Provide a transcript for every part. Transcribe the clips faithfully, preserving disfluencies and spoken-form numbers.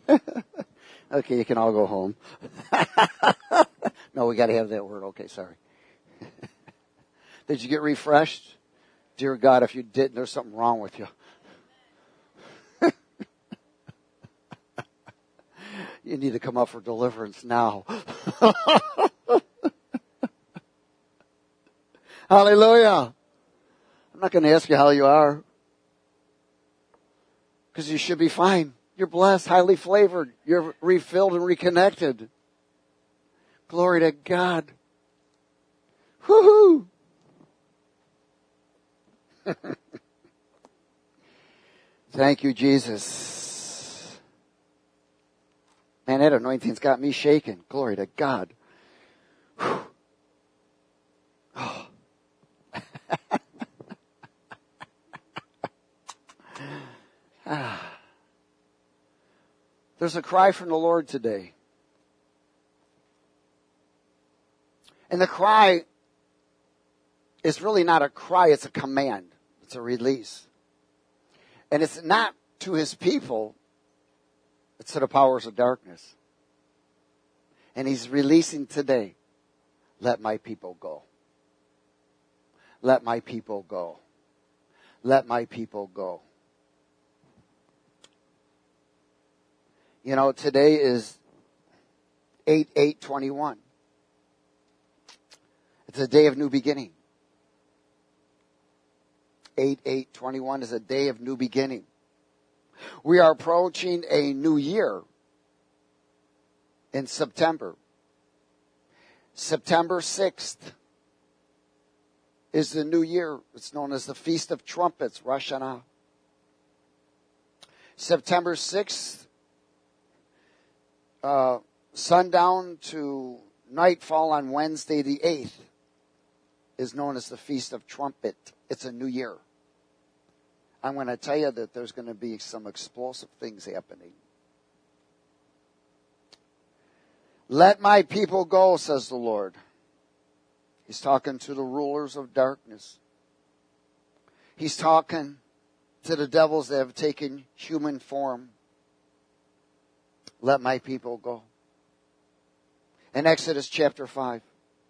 Okay, you can all go home. No, we got to have that word. Okay, sorry. Did you get refreshed? Dear God, if you didn't, there's something wrong with you. You need to come up for deliverance now. Hallelujah. I'm not going to ask you how you are, because you should be fine. You're blessed, highly flavored. You're refilled and reconnected. Glory to God. Woo-hoo. Thank you, Jesus. Man, that anointing's got me shaking. Glory to God. Whew. Oh. ah. There's a cry from the Lord today. And the cry is really not a cry, it's a command. It's a release. And it's not to his people, it's to the powers of darkness. And he's releasing today, let my people go. Let my people go. Let my people go. You know, today is eight eight twenty-one. It's a day of new beginning. eight eight twenty-one is a day of new beginning. We are approaching a new year in September. September sixth is the new year. It's known as the Feast of Trumpets, Rosh Hashanah. September sixth, uh, sundown to nightfall on Wednesday the eighth is known as the Feast of Trumpet. It's a new year. I'm going to tell you that there's going to be some explosive things happening. Let my people go, says the Lord. He's talking to the rulers of darkness. He's talking to the devils that have taken human form. Let my people go. In Exodus chapter five.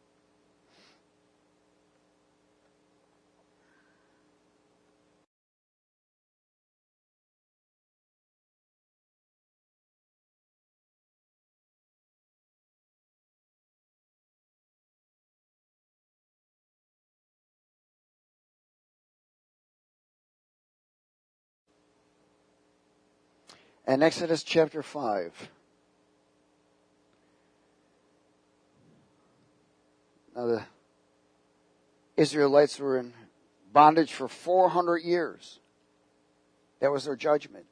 In Exodus chapter five. Now the Israelites were in bondage for four hundred years. That was their judgment.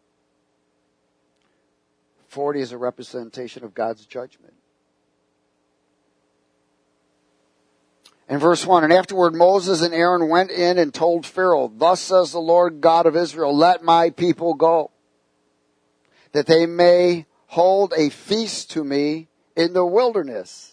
forty is a representation of God's judgment. In verse one, and afterward Moses and Aaron went in and told Pharaoh, thus says the Lord God of Israel, let my people go, that they may hold a feast to me in the wilderness.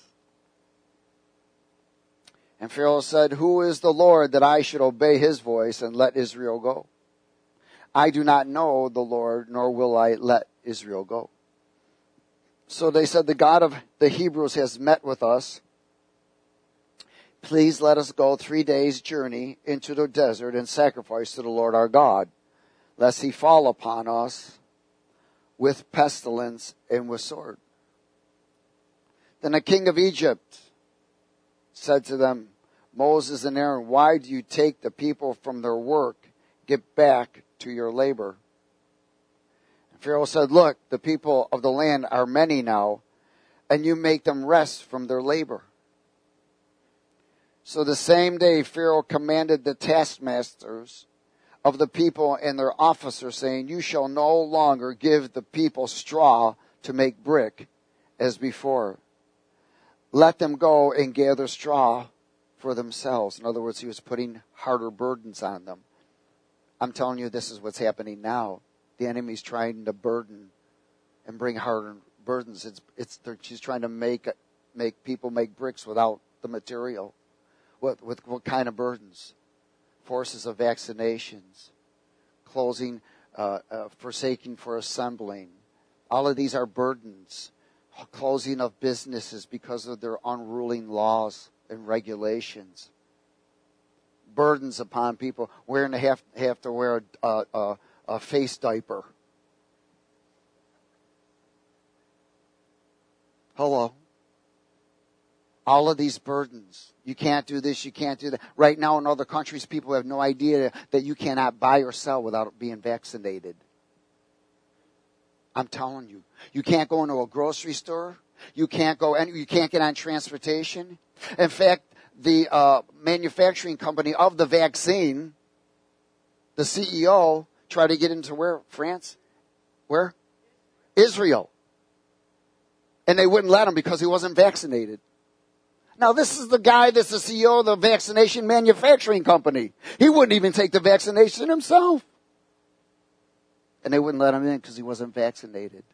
And Pharaoh said, who is the Lord that I should obey his voice and let Israel go? I do not know the Lord, nor will I let Israel go. So they said, the God of the Hebrews has met with us. Please let us go three days' journey into the desert and sacrifice to the Lord our God, lest he fall upon us with pestilence and with sword. Then the king of Egypt said to them, Moses and Aaron, why do you take the people from their work? Get back to your labor. And Pharaoh said, look, the people of the land are many now, and you make them rest from their labor. So the same day Pharaoh commanded the taskmasters of the people and their officers, saying, you shall no longer give the people straw to make brick as before. Let them go and gather straw for themselves. In other words, he was putting harder burdens on them. I'm telling you, this is what's happening now. The enemy's trying to burden and bring harder burdens. It's, it's, she's trying to make, make people make bricks without the material. What, with what kind of burdens? Forces of vaccinations, closing, uh, uh, forsaking for assembling, All of these are burdens. Closing of businesses because of their unruly laws and regulations. Burdens upon people. Wearing to have, have to wear a, a, a face diaper. Hello. All of these burdens. You can't do this, you can't do that. Right now in other countries, people have no idea that you cannot buy or sell without being vaccinated. I'm telling you. You can't go into a grocery store. You can't go any, you can't get on transportation. In fact, the uh, manufacturing company of the vaccine, the C E O, tried to get into where? France? Where? Israel. And they wouldn't let him because he wasn't vaccinated. Now, this is the guy that's the C E O of the vaccination manufacturing company. He wouldn't even take the vaccination himself. And they wouldn't let him in because he wasn't vaccinated.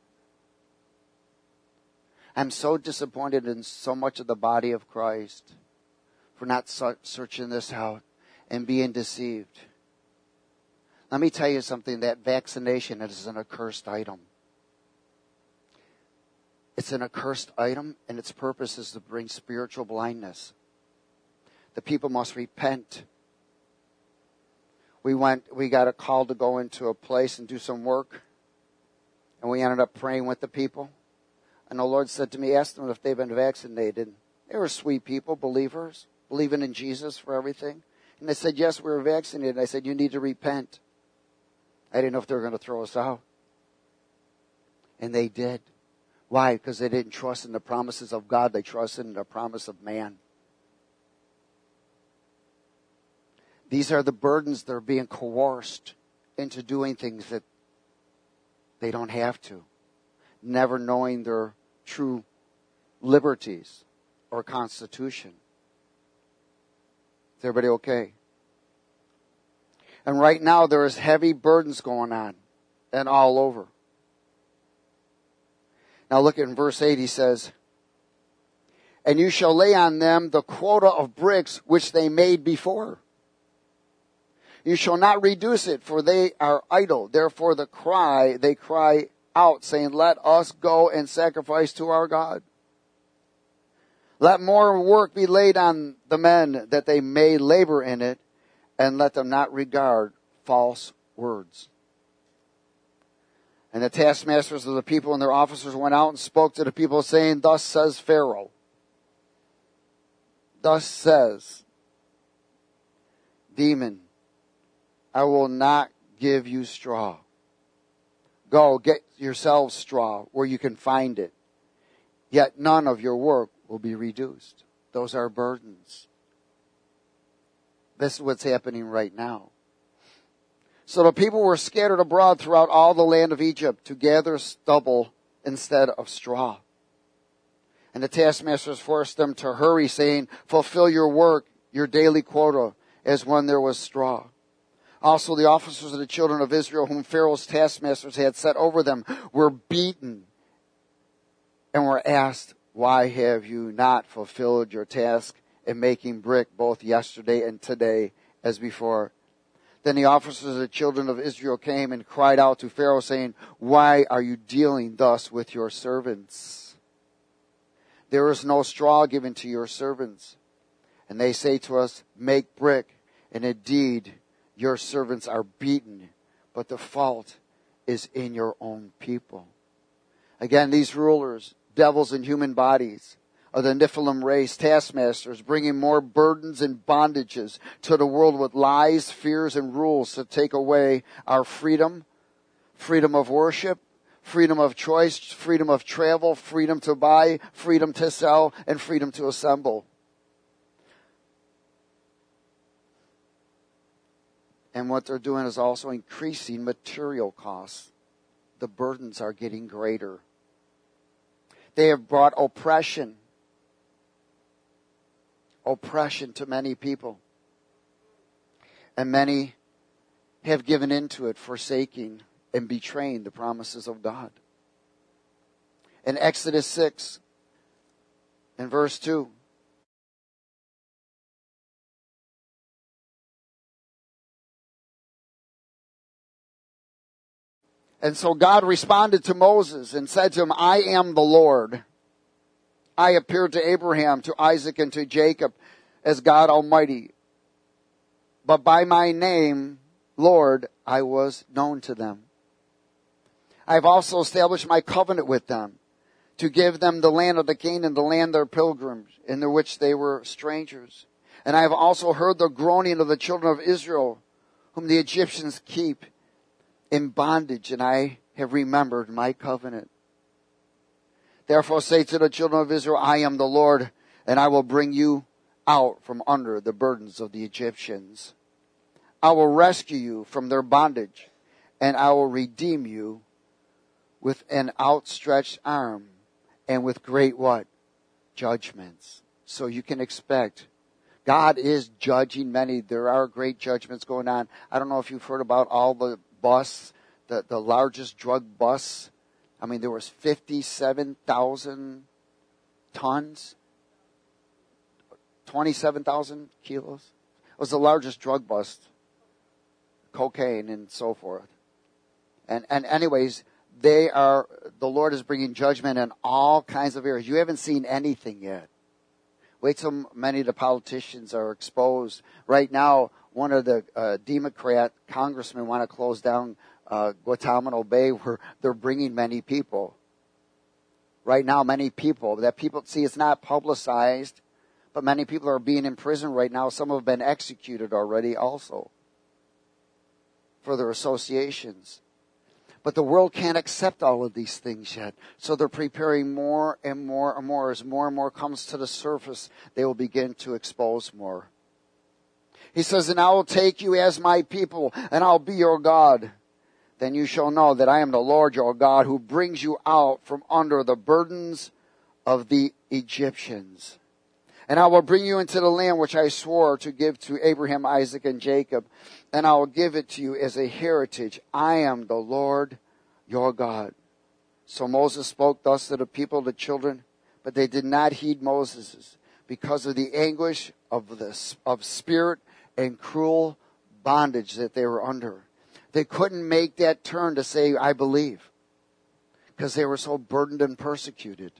I'm so disappointed in so much of the body of Christ for not searching this out and being deceived. Let me tell you something. That vaccination is an accursed item. It's an accursed item, and its purpose is to bring spiritual blindness. The people must repent. We went, we got a call to go into a place and do some work, and we ended up praying with the people. And the Lord said to me, ask them if they've been vaccinated. They were sweet people, believers, believing in Jesus for everything. And they said, yes, we were vaccinated. And I said, you need to repent. I didn't know if they were going to throw us out. And they did. Why? Because they didn't trust in the promises of God. They trusted in the promise of man. These are the burdens that are being coerced into doing things that they don't have to. Never knowing their true liberties or constitution. Is everybody okay? And right now there is heavy burdens going on and all over. Now look at in verse eight, he says, and you shall lay on them the quota of bricks which they made before. You shall not reduce it, for they are idle. Therefore the cry, they cry out, saying, let us go and sacrifice to our God. Let more work be laid on the men, that they may labor in it, and let them not regard false words. And the taskmasters of the people and their officers went out and spoke to the people, saying, thus says Pharaoh. Thus says, demon, I will not give you straw. Go, get yourselves straw where you can find it. Yet none of your work will be reduced. Those are burdens. This is what's happening right now. So the people were scattered abroad throughout all the land of Egypt to gather stubble instead of straw. And the taskmasters forced them to hurry, saying, fulfill your work, your daily quota, as when there was straw. Also the officers of the children of Israel, whom Pharaoh's taskmasters had set over them, were beaten and were asked, why have you not fulfilled your task in making brick both yesterday and today as before? Then the officers of the children of Israel came and cried out to Pharaoh, saying, why are you dealing thus with your servants? There is no straw given to your servants. And they say to us, make brick. And indeed, your servants are beaten, but the fault is in your own people. Again, these rulers, devils in human bodies, of the Nephilim race, taskmasters, bringing more burdens and bondages to the world with lies, fears, and rules to take away our freedom, freedom of worship, freedom of choice, freedom of travel, freedom to buy, freedom to sell, and freedom to assemble. And what they're doing is also increasing material costs. The burdens are getting greater. They have brought oppression. Oppression to many people. And many have given into it, forsaking and betraying the promises of God. In Exodus six, in verse two, And so God responded to Moses and said to him, I am the Lord. I appeared to Abraham, to Isaac, and to Jacob as God Almighty. But by my name, Lord, I was known to them. I have also established my covenant with them, to give them the land of the Canaan, the land of their pilgrims, in which they were strangers. And I have also heard the groaning of the children of Israel, whom the Egyptians keep in bondage, and I have remembered my covenant. Therefore say to the children of Israel, I am the Lord, and I will bring you out from under the burdens of the Egyptians. I will rescue you from their bondage, and I will redeem you with an outstretched arm and with great what? Judgments. So you can expect God is judging many. There are great judgments going on. I don't know if you've heard about all the busts, the, the largest drug busts. I mean, there was fifty-seven thousand tons, twenty-seven thousand kilos. It was the largest drug bust. Cocaine and so forth. And, and anyways, they are, the Lord is bringing judgment in all kinds of areas. You haven't seen anything yet. Wait till many of the politicians are exposed. Right now, one of the uh, Democrat congressmen want to close down uh, Guantanamo Bay, where they're bringing many people. Right now, many people, that people, see, it's not publicized, but many people are being in prison right now. Some have been executed already also for their associations. But the world can't accept all of these things yet. So they're preparing more and more and more. As more and more comes to the surface, they will begin to expose more. He says, and I will take you as my people, and I'll be your God. Then you shall know that I am the Lord your God, who brings you out from under the burdens of the Egyptians. And I will bring you into the land which I swore to give to Abraham, Isaac, and Jacob. And I will give it to you as a heritage. I am the Lord your God. So Moses spoke thus to the people, the children, but they did not heed Moses because of the anguish of the, of spirit and cruel bondage that they were under. They couldn't make that turn to say, I believe, because they were so burdened and persecuted.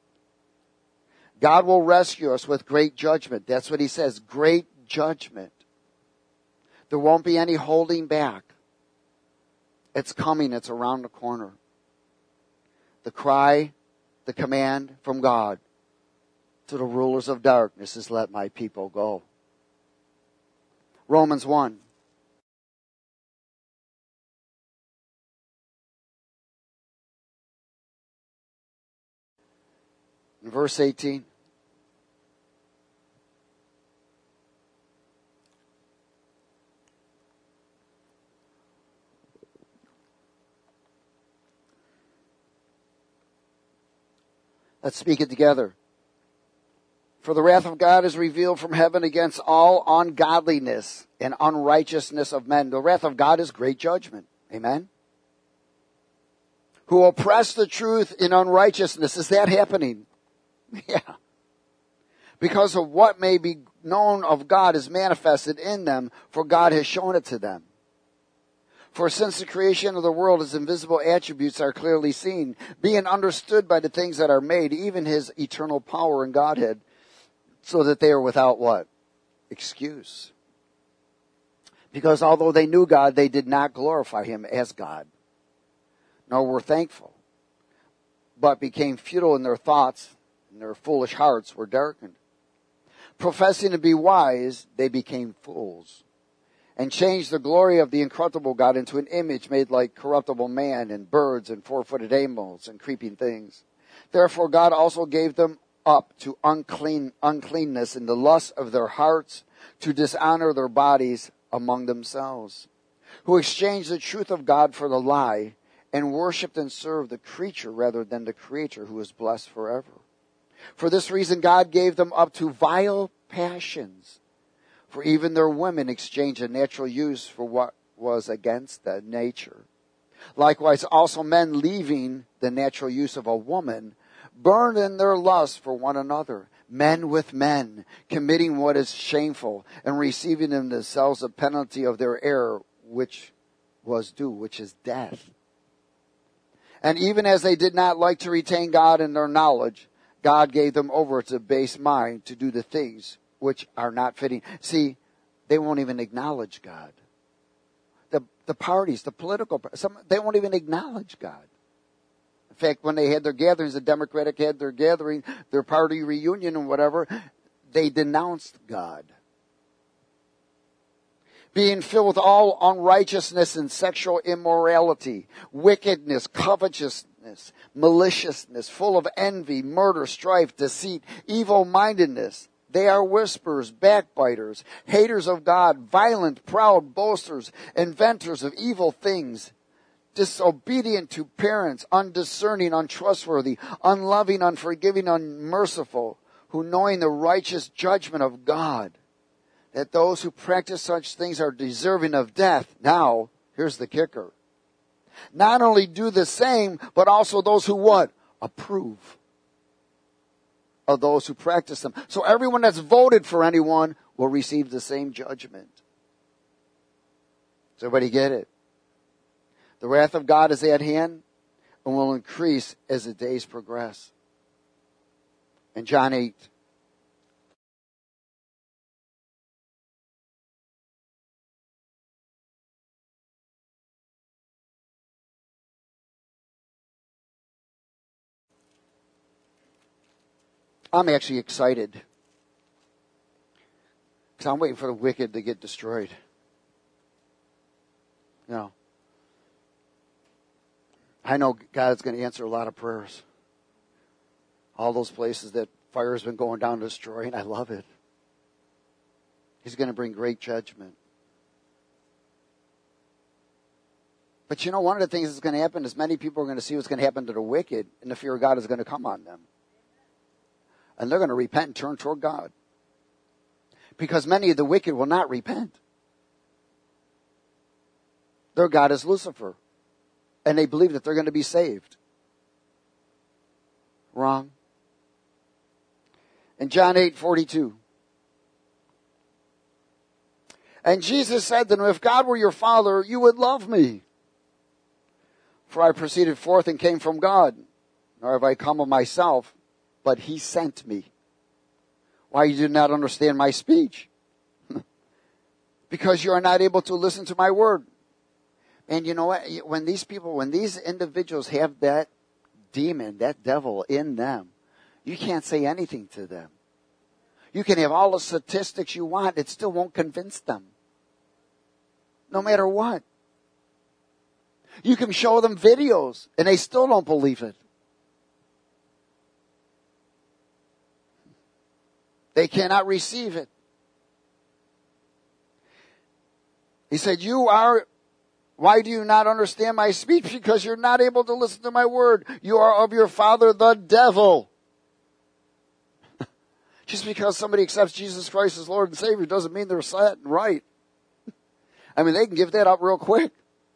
God will rescue us with great judgment. That's what he says, great judgment. There won't be any holding back. It's coming. It's around the corner. The cry, the command from God to the rulers of darkness is, let my people go. Romans one. In verse eighteen. Let's speak it together. For the wrath of God is revealed from heaven against all ungodliness and unrighteousness of men. The wrath of God is great judgment. Amen? Who oppress the truth in unrighteousness. Is that happening? Yeah. Because of what may be known of God is manifested in them, for God has shown it to them. For since the creation of the world, his invisible attributes are clearly seen, being understood by the things that are made, even his eternal power and Godhead, so that they are without what? Excuse. Because although they knew God, they did not glorify him as God, nor were thankful, but became futile in their thoughts, and their foolish hearts were darkened. Professing to be wise, they became fools, and changed the glory of the incorruptible God into an image made like corruptible man and birds and four-footed animals and creeping things. Therefore God also gave them up to unclean uncleanness in the lust of their hearts, to dishonor their bodies among themselves, who exchanged the truth of God for the lie, and worshipped and served the creature rather than the Creator, who is blessed forever. For this reason God gave them up to vile passions. For even their women exchanged a natural use for what was against the nature. Likewise also men, leaving the natural use of a woman, burned in their lust for one another, men with men, committing what is shameful, and receiving in themselves the penalty of their error, which was due, which is death. And even as they did not like to retain God in their knowledge, God gave them over to base mind to do the things which are not fitting. See, they won't even acknowledge God. The the parties, the political, some they won't even acknowledge God. In fact, when they had their gatherings, the Democratic had their gathering, their party reunion and whatever, they denounced God. Being filled with all unrighteousness and sexual immorality, wickedness, covetousness, maliciousness, full of envy, murder, strife, deceit, evil-mindedness. They are whisperers, backbiters, haters of God, violent, proud, boasters, inventors of evil things, disobedient to parents, undiscerning, untrustworthy, unloving, unforgiving, unmerciful, who knowing the righteous judgment of God, that those who practice such things are deserving of death. Now, here's the kicker. Not only do the same, but also those who what? Approve of those who practice them. So everyone that's voted for anyone will receive the same judgment. Does everybody get it? The wrath of God is at hand and will increase as the days progress. In John eight, I'm actually excited because I'm waiting for the wicked to get destroyed. You know, I know God's going to answer a lot of prayers. All those places that fire has been going down to destroy, and I love it. He's going to bring great judgment. But you know, one of the things that's going to happen is many people are going to see what's going to happen to the wicked, and the fear of God is going to come on them. And they're going to repent and turn toward God. Because many of the wicked will not repent. Their God is Lucifer. And they believe that they're going to be saved. Wrong. In John eight forty-two. And Jesus said to them, if God were your Father, you would love me. For I proceeded forth and came from God. Nor have I come of myself, but he sent me. Why you do not understand my speech? Because you are not able to listen to my word. And you know what? When these people, when these individuals have that demon, that devil in them, you can't say anything to them. You can have all the statistics you want. It still won't convince them. No matter what. You can show them videos and they still don't believe it. They cannot receive it. He said, you are, why do you not understand my speech? Because you're not able to listen to my word. You are of your father, the devil. Just because somebody accepts Jesus Christ as Lord and Savior doesn't mean they're set and right. I mean, they can give that up real quick.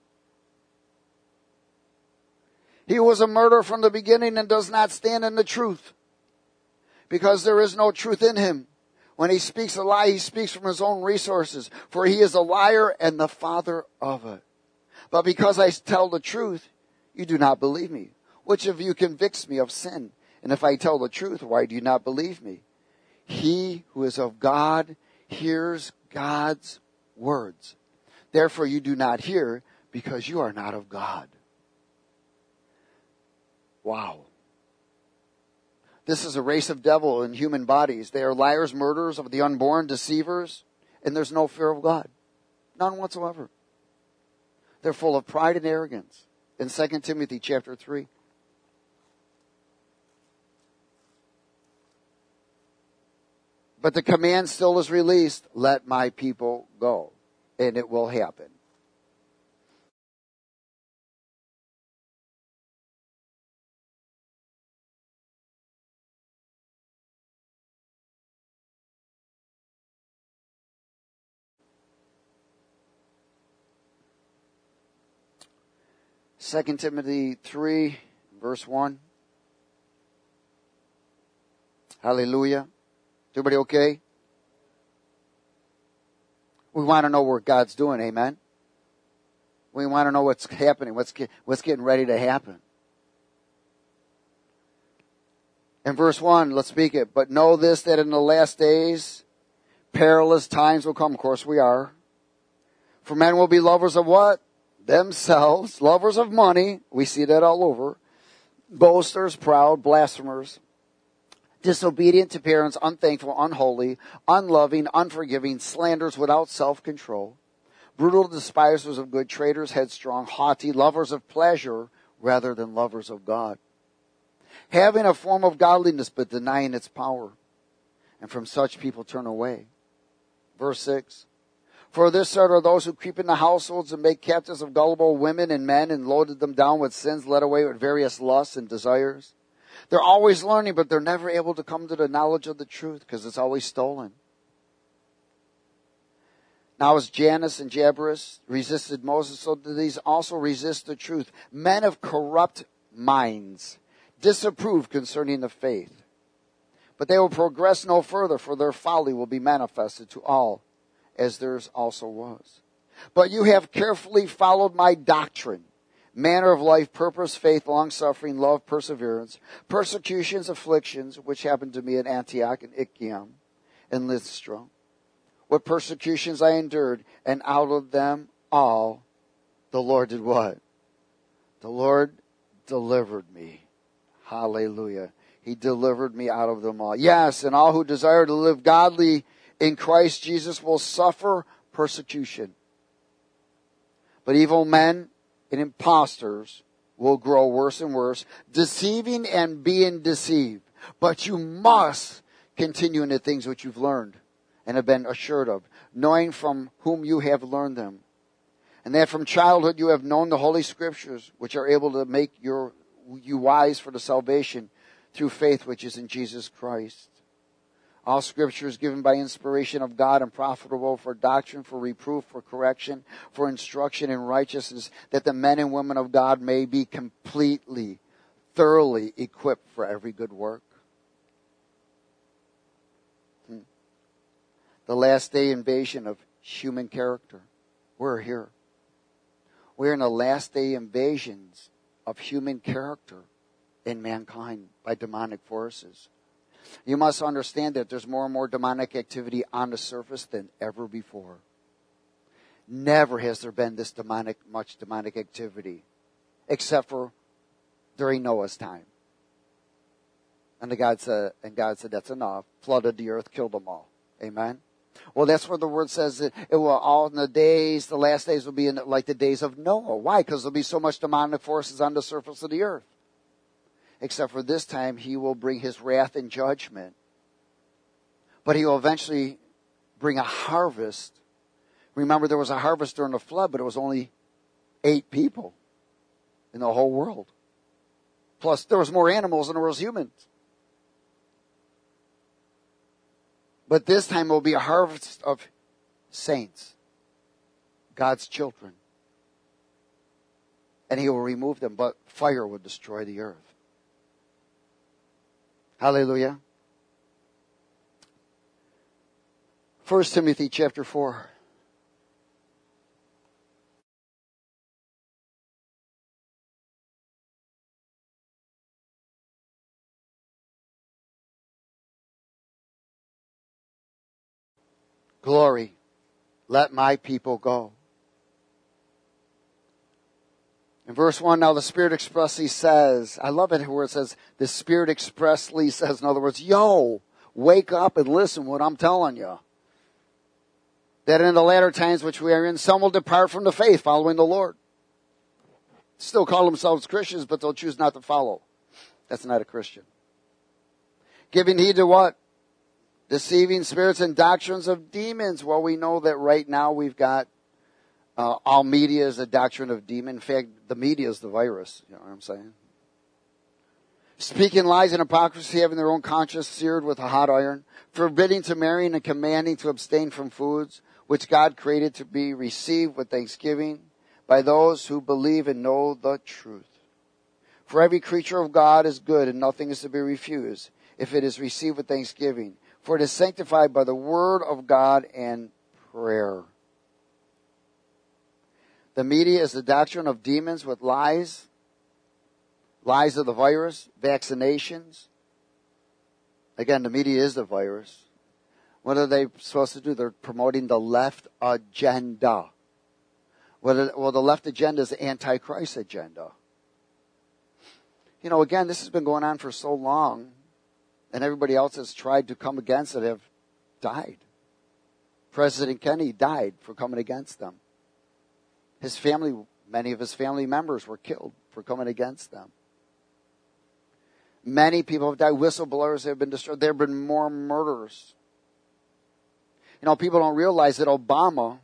He was a murderer from the beginning and does not stand in the truth, because there is no truth in him. When he speaks a lie, he speaks from his own resources, for he is a liar and the father of it. But because I tell the truth, you do not believe me. Which of you convicts me of sin? And if I tell the truth, why do you not believe me? He who is of God hears God's words. Therefore you do not hear, because you are not of God. Wow. This is a race of devil in human bodies. They are liars, murderers of the unborn, deceivers, and there's no fear of God. None whatsoever. They're full of pride and arrogance. In Second Timothy chapter three. But the command still is released, let my people go. And it will happen. Second Timothy three, verse one. Hallelujah. Everybody okay? We want to know what God's doing, amen? We want to know what's happening, what's get, what's getting ready to happen. In verse one, let's speak it. But know this, that in the last days, perilous times will come. Of course we are. For men will be lovers of what? Themselves. Lovers of money. We see that all over. Boasters, proud, blasphemers. Disobedient to parents, unthankful, unholy, unloving, unforgiving, slanderers without self-control. Brutal despisers of good, traitors, headstrong, haughty, lovers of pleasure rather than lovers of God. Having a form of godliness but denying its power. And from such people turn away. Verse six. For this sort are those who creep into households and make captives of gullible women and men and loaded them down with sins, led away with various lusts and desires. They're always learning, but they're never able to come to the knowledge of the truth because it's always stolen. Now as Jannes and Jambres resisted Moses, so do these also resist the truth. Men of corrupt minds disapprove concerning the faith. But they will progress no further, for their folly will be manifested to all, as theirs also was. But you have carefully followed my doctrine, manner of life, purpose, faith, long-suffering, love, perseverance, persecutions, afflictions, which happened to me at Antioch and Iconium and Lystra. What persecutions I endured, and out of them all, the Lord did what? The Lord delivered me. Hallelujah. He delivered me out of them all. Yes, and all who desire to live godly in Christ Jesus will suffer persecution. But evil men and impostors will grow worse and worse, deceiving and being deceived. But you must continue in the things which you've learned and have been assured of, knowing from whom you have learned them. And that from childhood you have known the Holy Scriptures, which are able to make your, you wise for the salvation through faith which is in Jesus Christ. All Scripture is given by inspiration of God and profitable for doctrine, for reproof, for correction, for instruction in righteousness, that the men and women of God may be completely, thoroughly equipped for every good work. Hmm. The last day invasion of human character. We're here. We're in the last day invasions of human character in mankind by demonic forces. You must understand that there's more and more demonic activity on the surface than ever before. Never has there been this demonic, much demonic activity, except for during Noah's time. And the God said, and God said, that's enough. Flooded the earth, killed them all. Amen. Well, that's where the word says that it will all in the days, the last days will be in like the days of Noah. Why? Because there'll be so much demonic forces on the surface of the earth. Except for this time, he will bring his wrath and judgment. But he will eventually bring a harvest. Remember, there was a harvest during the flood, but it was only eight people in the whole world. Plus, there was more animals than there was humans. But this time, it will be a harvest of saints, God's children. And he will remove them, but fire will destroy the earth. Hallelujah. First Timothy chapter four. Glory, let my people go. In verse one, now the Spirit expressly says, I love it where it says, the Spirit expressly says, in other words, yo, wake up and listen what I'm telling you. That in the latter times which we are in, some will depart from the faith following the Lord. Still call themselves Christians, but they'll choose not to follow. That's not a Christian. Giving heed to what? Deceiving spirits and doctrines of demons. Well, we know that right now we've got Uh, all media is a doctrine of demon. In fact, the media is the virus. You know what I'm saying? Speaking lies and hypocrisy, having their own conscience seared with a hot iron, forbidding to marry and commanding to abstain from foods which God created to be received with thanksgiving by those who believe and know the truth. For every creature of God is good, and nothing is to be refused if it is received with thanksgiving. For it is sanctified by the word of God and prayer. The media is the doctrine of demons with lies, lies of the virus, vaccinations, Again, the media is the virus. What are they supposed to do? They're promoting the left agenda. Well, the left agenda is the Antichrist agenda. You know, again, this has been going on for so long, and everybody else has tried to come against it have died. President Kennedy died for coming against them. His family, many of his family members were killed for coming against them. Many people have died. Whistleblowers have been destroyed. There have been more murders. You know, people don't realize that Obama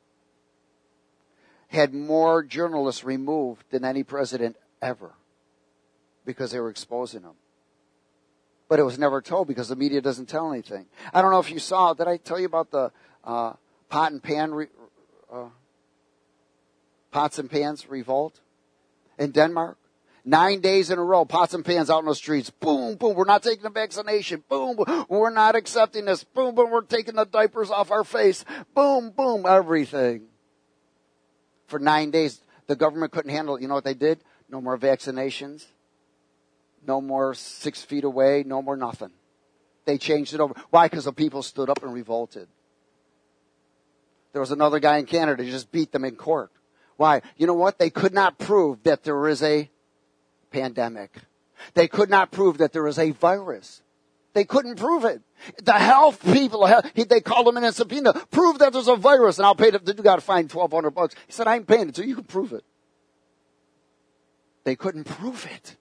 had more journalists removed than any president ever because they were exposing them. But it was never told because the media doesn't tell anything. I don't know if you saw, did I tell you about the uh, pot and pan, re, uh, pots and pans revolt in Denmark? Nine days in a row, pots and pans out in the streets. Boom, boom, we're not taking the vaccination. Boom, boom, we're not accepting this. Boom, boom, we're taking the diapers off our face. Boom, boom, everything. For nine days, the government couldn't handle it. You know what they did? No more vaccinations. No more six feet away. No more nothing. They changed it over. Why? Because the people stood up and revolted. There was another guy in Canada who just beat them in court. Why? You know what? They could not prove that there is a pandemic. They could not prove that there is a virus. They couldn't prove it. The health people, they called him in and subpoena, prove that there's a virus, and I'll pay the, you got to find twelve hundred bucks. He said, I ain't paying it until you can prove it. They couldn't prove it.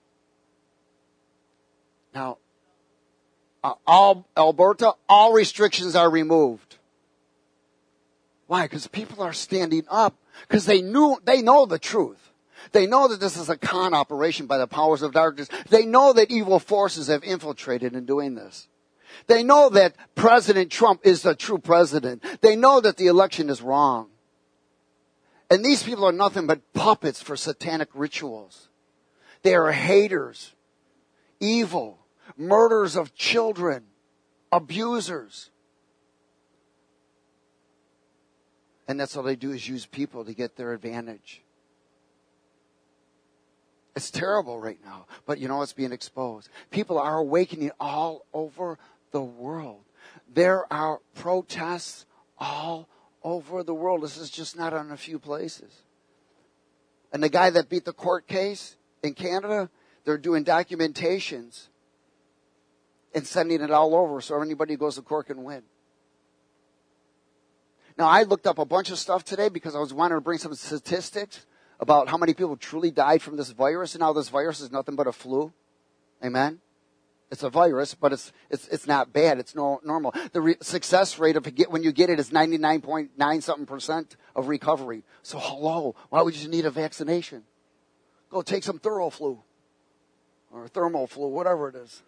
Now, uh, all, Alberta, all restrictions are removed. Why? Because people are standing up because they knew, they know the truth. They know that this is a con operation by the powers of darkness. They know that evil forces have infiltrated in doing this. They know that President Trump is the true president. They know that the election is wrong. And these people are nothing but puppets for satanic rituals. They are haters, evil, murderers of children, abusers. And that's all they do is use people to get their advantage. It's terrible right now, but you know it's being exposed. People are awakening all over the world. There are protests all over the world. This is just not on a few places. And the guy that beat the court case in Canada, they're doing documentations and sending it all over so anybody who goes to court can win. Now, I looked up a bunch of stuff today because I was wanting to bring some statistics about how many people truly died from this virus, and now this virus is nothing but a flu. Amen? It's a virus, but it's it's it's not bad. It's no normal. The re- success rate of get, when you get it is ninety-nine point nine something percent of recovery. So hello, why would you need a vaccination? Go take some Theraflu or thermal flu, whatever it is.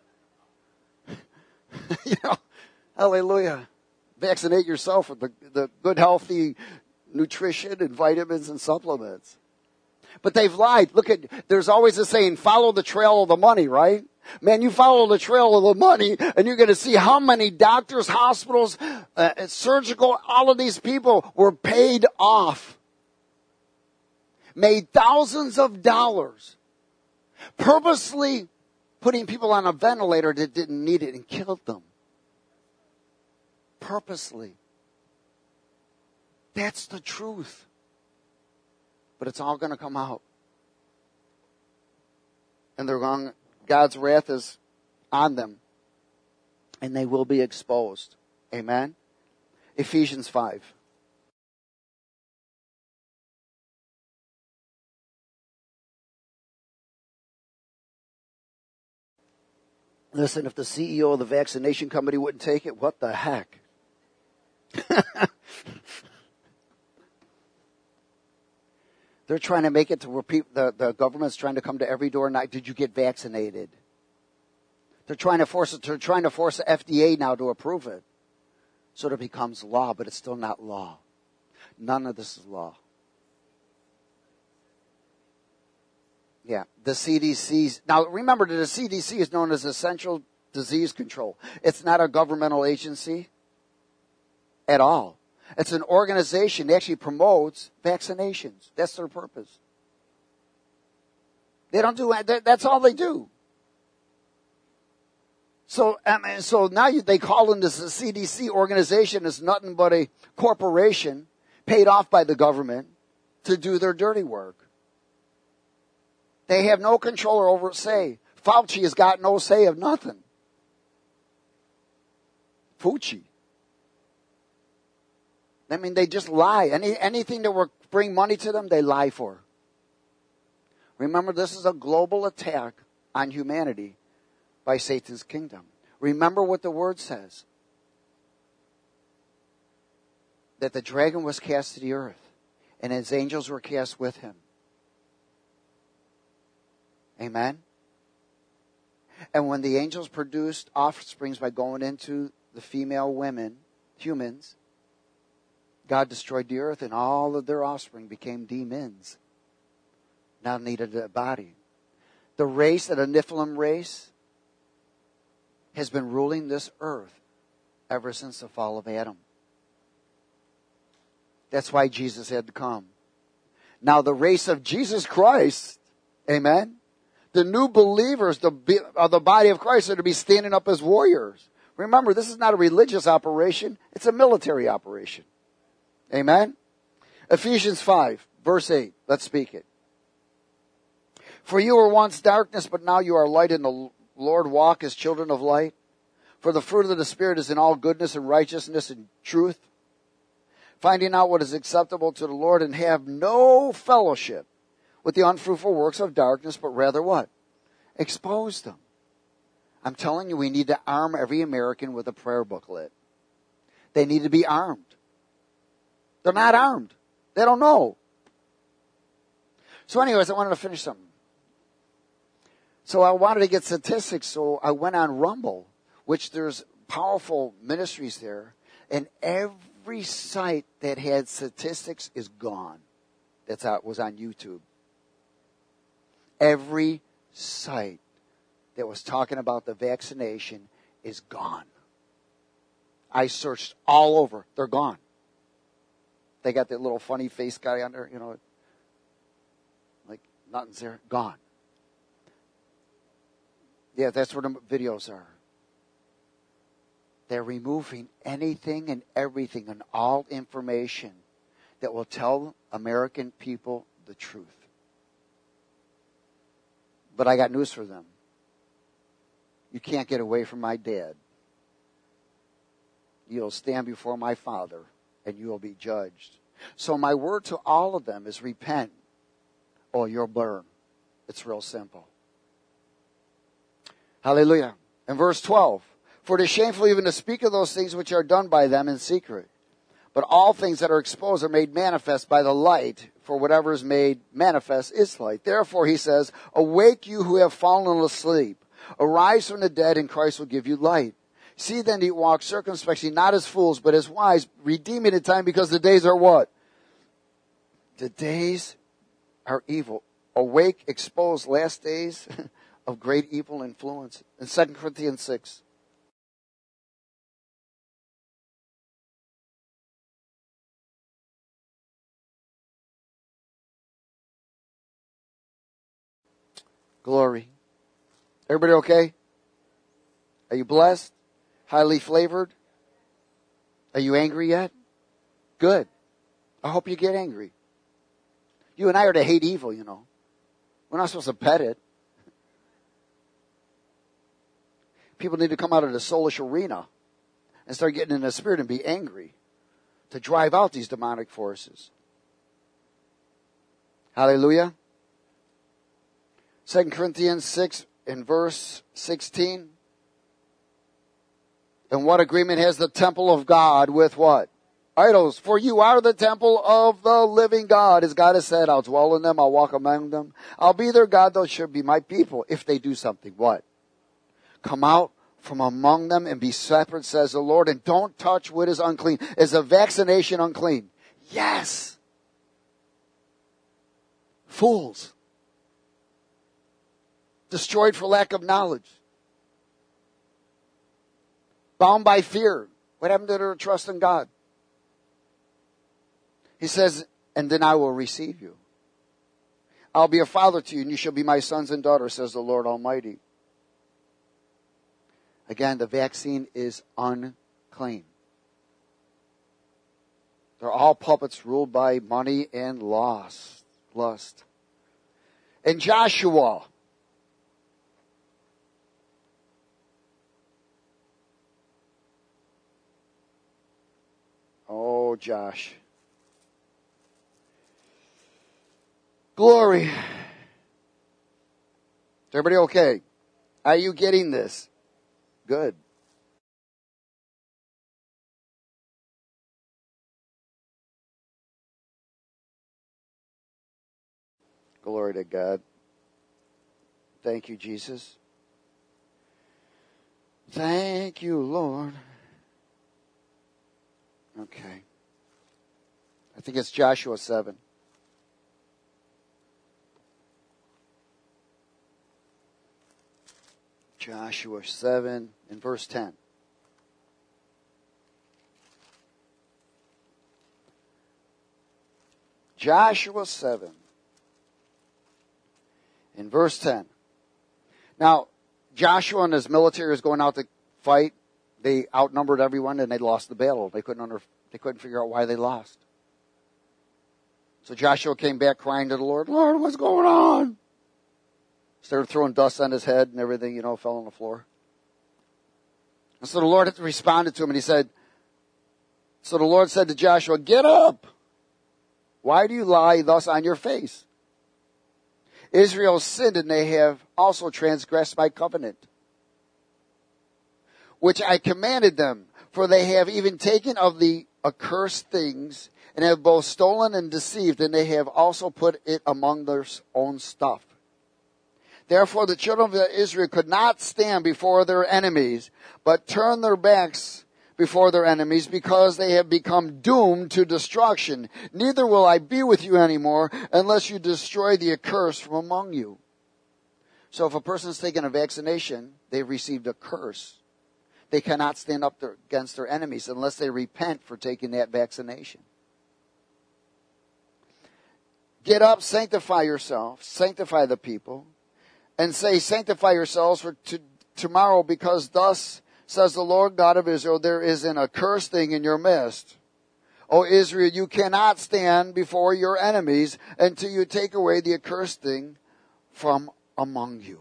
You know, hallelujah. Vaccinate yourself with the, the good, healthy nutrition and vitamins and supplements. But they've lied. Look at, there's always a saying, follow the trail of the money, right? Man, you follow the trail of the money and you're going to see how many doctors, hospitals, uh, surgical, all of these people were paid off. Made thousands of dollars. Purposely putting people on a ventilator that didn't need it and killed them. Purposely. That's the truth. But it's all going to come out. And they're going, God's wrath is on them. And they will be exposed. Amen? Ephesians five. Listen, if the C E O of the vaccination company wouldn't take it, what the heck? They're trying to make it to where people, the, the government's trying to come to every door and did you get vaccinated? They're trying to force it, they're trying to force the F D A now to approve it. So that it becomes law, but it's still not law. None of this is law. Yeah, the C D C's, now remember that the C D C is known as Essential Disease Control. It's not a governmental agency at all. It's an organization that actually promotes vaccinations. That's their purpose. They don't do that. That's all they do. So, I mean, so now you, they call in this C D C organization is nothing but a corporation paid off by the government to do their dirty work. They have no control or over say. Fauci has got no say of nothing. Fauci. I mean, they just lie. Any anything that will bring money to them, they lie for. Remember, this is a global attack on humanity by Satan's kingdom. Remember what the word says. That the dragon was cast to the earth, and his angels were cast with him. Amen? And when the angels produced offsprings by going into the female women, humans, God destroyed the earth, and all of their offspring became demons. Now needed a body. The race, the Nephilim race, has been ruling this earth ever since the fall of Adam. That's why Jesus had to come. Now the race of Jesus Christ, amen, the new believers the, of the body of Christ are to be standing up as warriors. Remember, this is not a religious operation. It's a military operation. Amen? Ephesians five, verse eight. Let's speak it. For you were once darkness, but now you are light in the Lord. Walk as children of light. For the fruit of the Spirit is in all goodness and righteousness and truth, finding out what is acceptable to the Lord, and have no fellowship with the unfruitful works of darkness, but rather what? Expose them. I'm telling you, we need to arm every American with a prayer booklet. They need to be armed. They're not armed. They don't know. So anyways, I wanted to finish something. So I wanted to get statistics, so I went on Rumble, which there's powerful ministries there, and every site that had statistics is gone. That's how it was on YouTube. Every site that was talking about the vaccination is gone. I searched all over. They're gone. They got that little funny face guy on there, you know, like nothing's there. Gone. Yeah, that's where the videos are. They're removing anything and everything and all information that will tell American people the truth. But I got news for them. You can't get away from my dad. You'll stand before my Father, and you will be judged. So my word to all of them is repent, or you'll burn. It's real simple. Hallelujah. And verse twelve. For it is shameful even to speak of those things which are done by them in secret. But all things that are exposed are made manifest by the light, for whatever is made manifest is light. Therefore, he says, awake you who have fallen asleep. Arise from the dead, and Christ will give you light. See then that you walk circumspectly, not as fools, but as wise, redeeming the time, because the days are what? The days are evil. Awake, exposed, last days of great evil influence. In Second Corinthians six. Glory. Everybody okay? Are you blessed? Highly flavored? Are you angry yet? Good. I hope you get angry. You and I are to hate evil, you know. We're not supposed to pet it. People need to come out of the soulish arena and start getting in the spirit and be angry to drive out these demonic forces. Hallelujah. Second Corinthians six in verse sixteen. And what agreement has the temple of God with what? Idols. For you are the temple of the living God. As God has said, I'll dwell in them, I'll walk among them. I'll be their God, they shall be my people. If they do something, what? Come out from among them and be separate, says the Lord, and don't touch what is unclean. Is a vaccination unclean? Yes. Fools. Destroyed for lack of knowledge. Bound by fear. What happened to their trust in God? He says, and then I will receive you. I'll be a father to you, and you shall be my sons and daughters, says the Lord Almighty. Again, the vaccine is unclean. They're all puppets ruled by money and lust. lust. And Joshua, oh, Josh. Glory. Is everybody okay? Are you getting this? Good. Glory to God. Thank you, Jesus. Thank you, Lord. Okay. I think it's Joshua seven. Joshua seven and verse ten. Joshua seven in verse ten. Now, Joshua and his military is going out to fight. They outnumbered everyone and they lost the battle. They couldn't under, they couldn't figure out why they lost. So Joshua came back crying to the Lord, Lord, what's going on? Started throwing dust on his head and everything, you know, fell on the floor. And so the Lord responded to him and he said, so the Lord said to Joshua, get up. Why do you lie thus on your face? Israel sinned and they have also transgressed my covenant, which I commanded them, for they have even taken of the accursed things and have both stolen and deceived, and they have also put it among their own stuff. Therefore the children of Israel could not stand before their enemies, but turned their backs before their enemies, because they have become doomed to destruction. Neither will I be with you anymore unless you destroy the accursed from among you. So if a person's taken a vaccination, they've received a curse. They cannot stand up against their enemies unless they repent for taking that vaccination. Get up, sanctify yourself, sanctify the people, and say, sanctify yourselves for t- tomorrow, because thus says the Lord God of Israel, there is an accursed thing in your midst. O Israel, you cannot stand before your enemies until you take away the accursed thing from among you.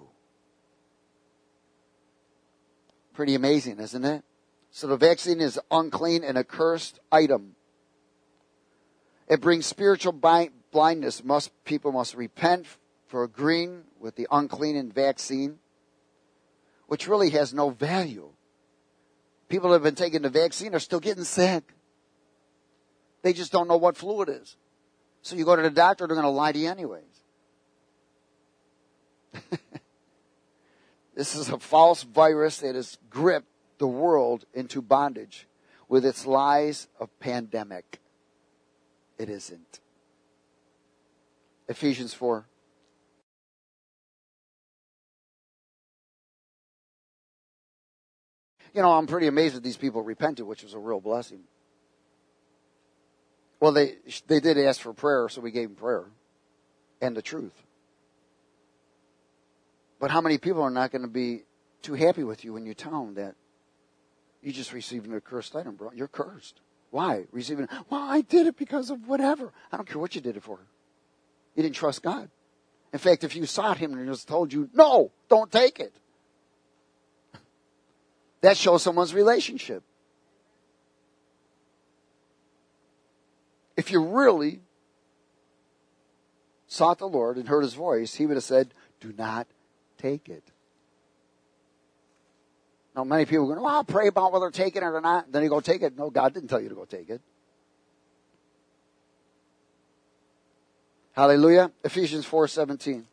Pretty amazing, isn't it? So the vaccine is unclean and accursed item. It brings spiritual blindness. Must, people must repent for agreeing with the unclean and vaccine, which really has no value. People that have been taking the vaccine are still getting sick. They just don't know what flu it is. So you go to the doctor, they're going to lie to you anyways. This is a false virus that has gripped the world into bondage with its lies of pandemic. It isn't. Ephesians four. You know, I'm pretty amazed that these people repented, which was a real blessing. Well, they they did ask for prayer, so we gave them prayer and the truth. But how many people are not going to be too happy with you when you tell them that you just received an accursed item, bro? You're cursed. Why? Receiving, well, I did it because of whatever. I don't care what you did it for. You didn't trust God. In fact, if you sought him and he just told you, no, don't take it, that shows someone's relationship. If you really sought the Lord and heard his voice, he would have said, do not take it. Now, many people go, well, I'll pray about whether they're taking it or not. Then you go take it. No, God didn't tell you to go take it. Hallelujah. Ephesians four seventeen.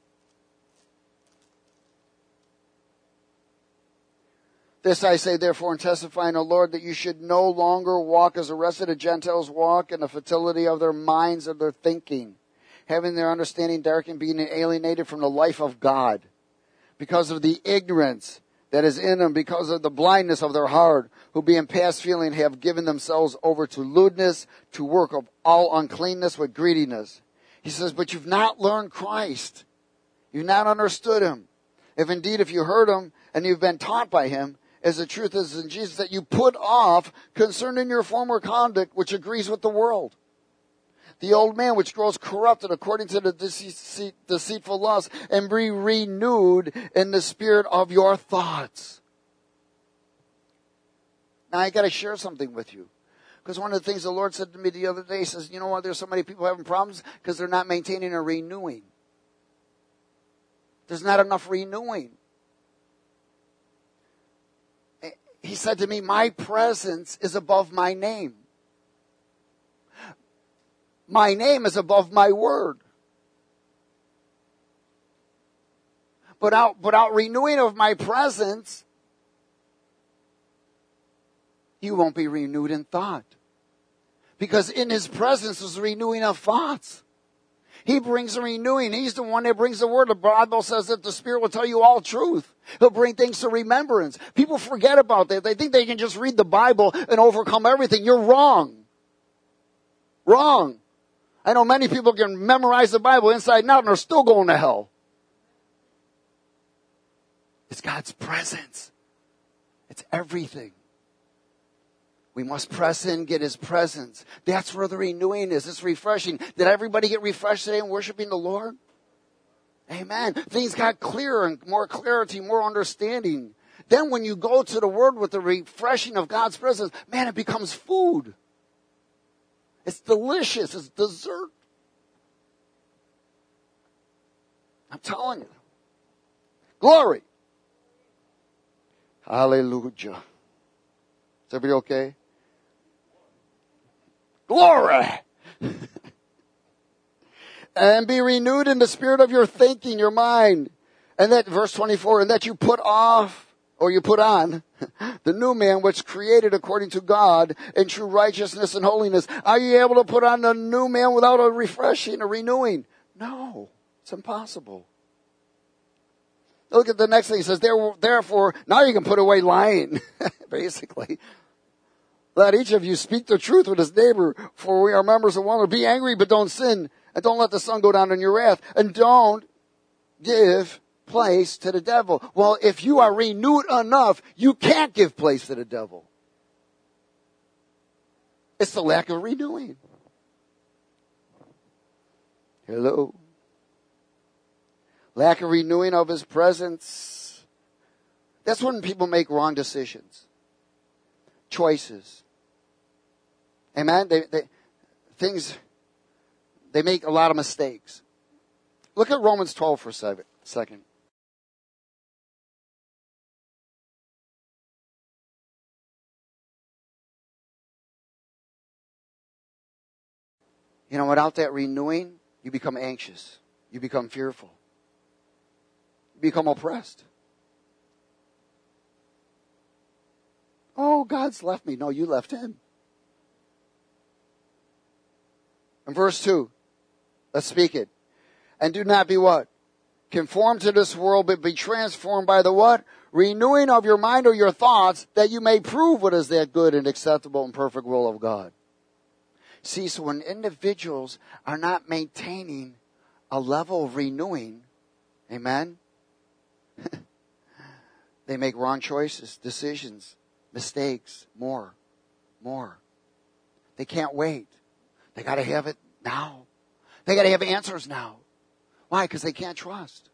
This I say, therefore, and testify in the Lord, that you should no longer walk as the rest of the Gentiles walk, in the futility of their minds, of their thinking, having their understanding darkened, being alienated from the life of God, because of the ignorance that is in them, because of the blindness of their heart, who being past feeling have given themselves over to lewdness, to work of all uncleanness with greediness. He says, but you've not learned Christ. You've not understood him. If indeed, if you heard him and you've been taught by him, as the truth is in Jesus, that you put off concerning your former conduct, which agrees with the world. The old man which grows corrupted according to the deceit, deceitful lust, and be renewed in the spirit of your thoughts. Now I got to share something with you. Because one of the things the Lord said to me the other day, he says, you know why there's so many people having problems? Because they're not maintaining a renewing. There's not enough renewing. He said to me, my presence is above my name. My name is above my word. But out, without renewing of my presence, you won't be renewed in thought. Because in his presence is renewing of thoughts. He brings a renewing. He's the one that brings the word. The Bible says that the Spirit will tell you all truth. He'll bring things to remembrance. People forget about that. They think they can just read the Bible and overcome everything. You're wrong. Wrong. I know many people can memorize the Bible inside and out and are still going to hell. It's God's presence. It's everything. We must press in, get his presence. That's where the renewing is. It's refreshing. Did everybody get refreshed today in worshiping the Lord? Amen. Things got clearer and more clarity, more understanding. Then when you go to the Word with the refreshing of God's presence, man, it becomes food. It's delicious. It's dessert. I'm telling you. Glory. Hallelujah. Is everybody okay? Glory. And be renewed in the spirit of your thinking, your mind. And that, verse twenty-four, and that you put off, or you put on, the new man which created according to God in true righteousness and holiness. Are you able to put on the new man without a refreshing, a renewing? No, it's impossible. Look at the next thing. He says, therefore, now you can put away lying, basically. Let each of you speak the truth with his neighbor, for we are members of one another. Be angry, but don't sin. And don't let the sun go down in your wrath. And don't give place to the devil. Well, if you are renewed enough, you can't give place to the devil. It's the lack of renewing. Hello. Lack of renewing of his presence. That's when people make wrong decisions. Choices. Amen? They, they, things, they make a lot of mistakes. Look at Romans twelve for a second. You know, without that renewing, you become anxious. You become fearful. You become oppressed. Oh, God's left me. No, you left him. And verse two, let's speak it. And do not be what? Conformed to this world, but be transformed by the what? Renewing of your mind or your thoughts, that you may prove what is that good and acceptable and perfect will of God. See, so when individuals are not maintaining a level of renewing, amen, they make wrong choices, decisions, mistakes, more, more. They can't wait. They got to have it now. They got to have answers now. Why? Because they can't trust.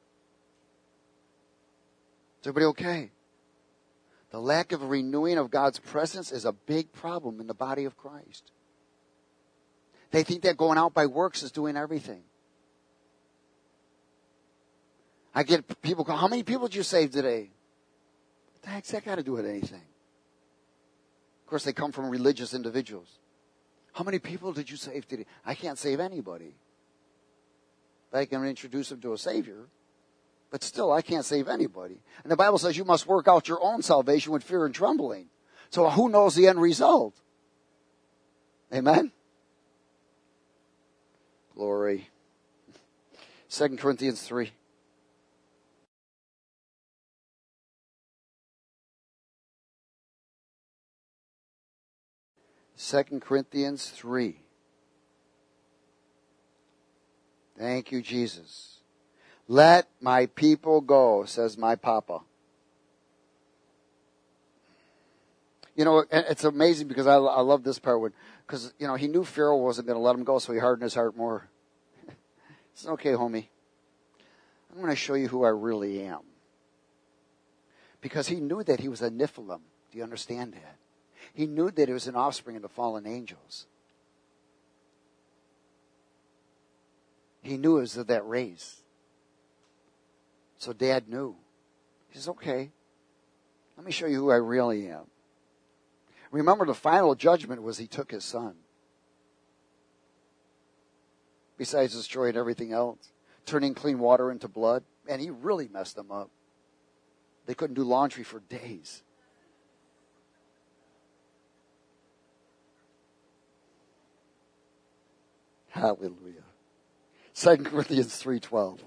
Is everybody okay? The lack of renewing of God's presence is a big problem in the body of Christ. They think that going out by works is doing everything. I get people call, how many people did you save today? What the heck's that got to do with anything? Of course, they come from religious individuals. How many people did you save today? I can't save anybody. I can introduce them to a Savior. But still, I can't save anybody. And the Bible says you must work out your own salvation with fear and trembling. So who knows the end result? Amen? Glory. Second Corinthians three. Second Corinthians three. Thank you, Jesus. Let my people go, says my Papa. You know, it's amazing because I, I love this part when, because, you know, he knew Pharaoh wasn't going to let him go, so he hardened his heart more. He said, okay, homie, I'm going to show you who I really am. Because he knew that he was a Nephilim. Do you understand that? He knew that he was an offspring of the fallen angels. He knew it was of that race. So Dad knew. He says, okay, let me show you who I really am. Remember, the final judgment was he took his son. Besides destroying everything else, turning clean water into blood. And he really messed them up. They couldn't do laundry for days. Hallelujah. Second Corinthians three twelve.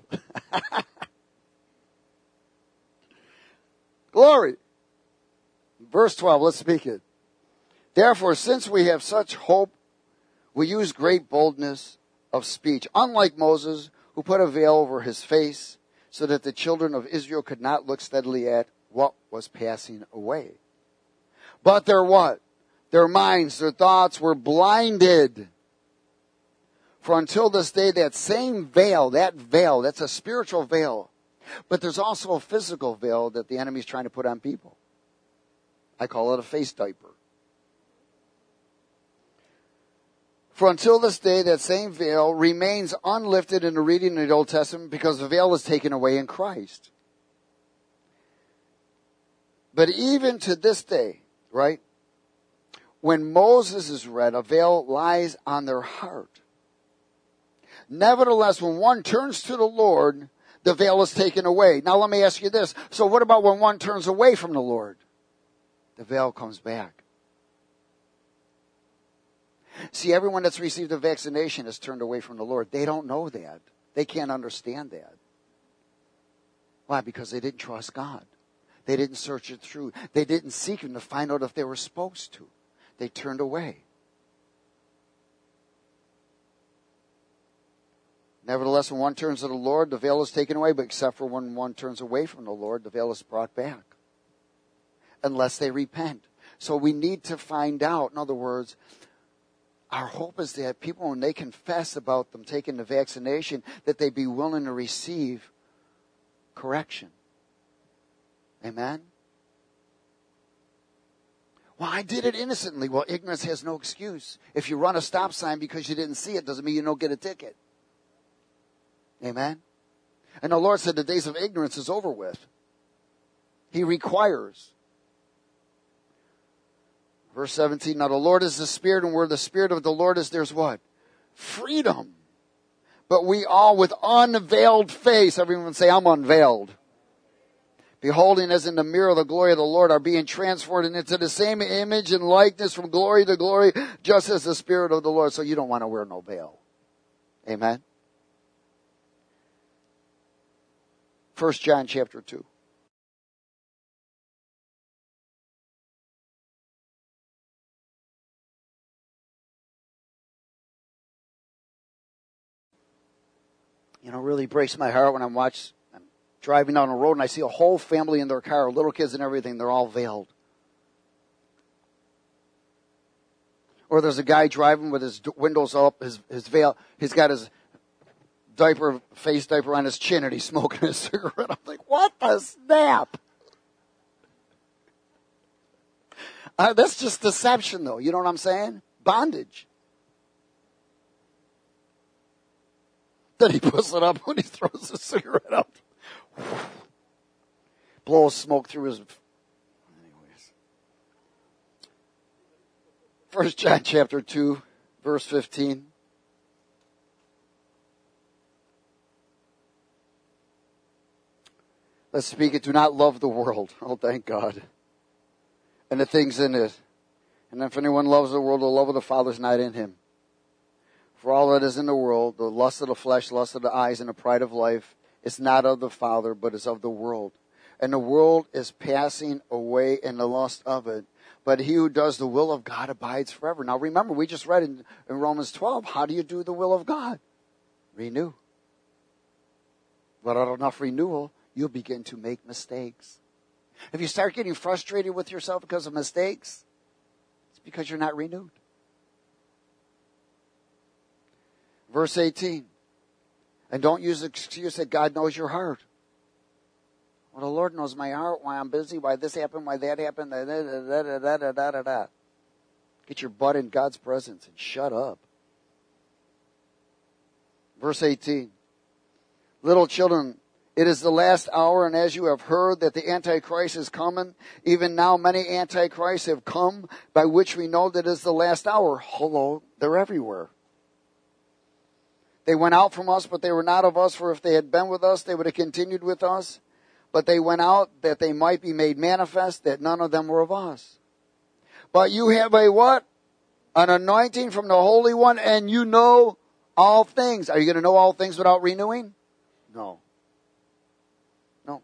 Glory. Verse twelve, let's speak it. Therefore, since we have such hope, we use great boldness of speech, unlike Moses, who put a veil over his face, so that the children of Israel could not look steadily at what was passing away. But their what? Their minds, their thoughts were blinded. For until this day, that same veil, that veil, that's a spiritual veil. But there's also a physical veil that the enemy's trying to put on people. I call it a face diaper. For until this day, that same veil remains unlifted in the reading of the Old Testament because the veil is taken away in Christ. But even to this day, right, when Moses is read, a veil lies on their heart. Nevertheless, when one turns to the Lord, the veil is taken away. Now let me ask you this. So what about when one turns away from the Lord? The veil comes back. See, everyone that's received a vaccination has turned away from the Lord. They don't know that. They can't understand that. Why? Because they didn't trust God. They didn't search it through. They didn't seek Him to find out if they were supposed to. They turned away. Nevertheless, when one turns to the Lord, the veil is taken away. But except for when one turns away from the Lord, the veil is brought back. Unless they repent. So we need to find out. In other words, our hope is that people, when they confess about them taking the vaccination, that they be willing to receive correction. Amen? Well, I did it innocently. Well, ignorance has no excuse. If you run a stop sign because you didn't see it, doesn't mean you don't get a ticket. Amen? And the Lord said the days of ignorance is over with. He requires. Verse seventeen, now the Lord is the Spirit, and where the Spirit of the Lord is, there's what? Freedom. But we all with unveiled face, everyone say, I'm unveiled. Beholding as in the mirror the glory of the Lord, are being transformed into the same image and likeness from glory to glory, just as the Spirit of the Lord. So you don't want to wear no veil. Amen? First John chapter two. You know, it really breaks my heart when I'm watching, I'm driving down the road and I see a whole family in their car, little kids and everything, they're all veiled. Or there's a guy driving with his windows up, his, his veil, he's got his diaper, face diaper on his chin and he's smoking a cigarette. I'm like, what the snap? Uh, that's just deception though, you know what I'm saying? Bondage. Then he puts it up when he throws the cigarette out. Blows smoke through his... Anyways. First John chapter two, verse fifteen. Let's speak it. Do not love the world. Oh, thank God. And the things in it. And if anyone loves the world, the love of the Father is not in him. For all that is in the world, the lust of the flesh, lust of the eyes, and the pride of life, is not of the Father, but is of the world. And the world is passing away in the lust of it. But he who does the will of God abides forever. Now remember, we just read in, in Romans twelve, how do you do the will of God? Renew. Without enough renewal, you'll begin to make mistakes. If you start getting frustrated with yourself because of mistakes, because you're not renewed. Verse eighteen. And don't use the excuse that God knows your heart. Well, the Lord knows my heart, why I'm busy, why this happened, why that happened, da, da, da, da, da, da, da, da, da. Get your butt in God's presence and shut up. Verse eighteen. Little children, it is the last hour, and as you have heard that the Antichrist is coming, even now many Antichrists have come, by which we know that it is the last hour. Hello, they're everywhere. They went out from us, but they were not of us, for if they had been with us, they would have continued with us. But they went out that they might be made manifest, that none of them were of us. But you have a what? An anointing from the Holy One, and you know all things. Are you going to know all things without renewing? No. No.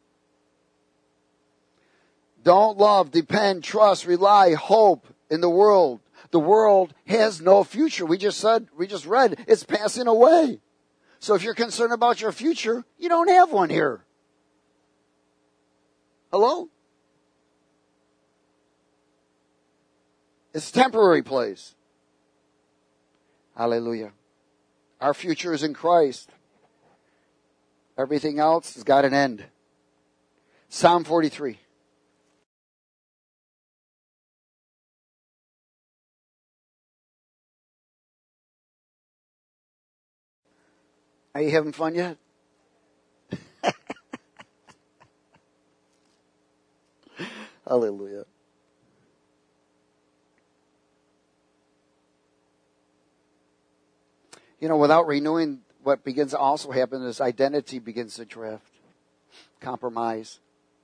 Don't love, depend, trust, rely, hope in the world. The world has no future. We just said, we just read, it's passing away. So if you're concerned about your future, you don't have one here. Hello? It's a temporary place. Hallelujah. Our future is in Christ. Everything else has got an end. Psalm forty-three. Are you having fun yet? Hallelujah. You know, without renewing, what begins to also happen is identity begins to drift. Compromise.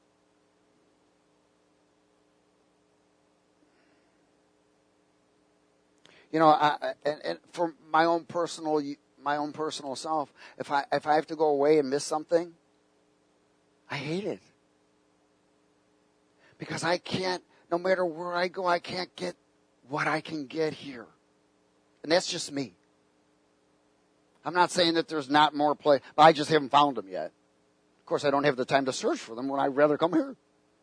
You know, I, and, and for my own personal, my own personal self, if I if I have to go away and miss something, I hate it. Because I can't, no matter where I go, I can't get what I can get here. And that's just me. I'm not saying that there's not more play, but I just haven't found them yet. Of course, I don't have the time to search for them when I'd rather come here.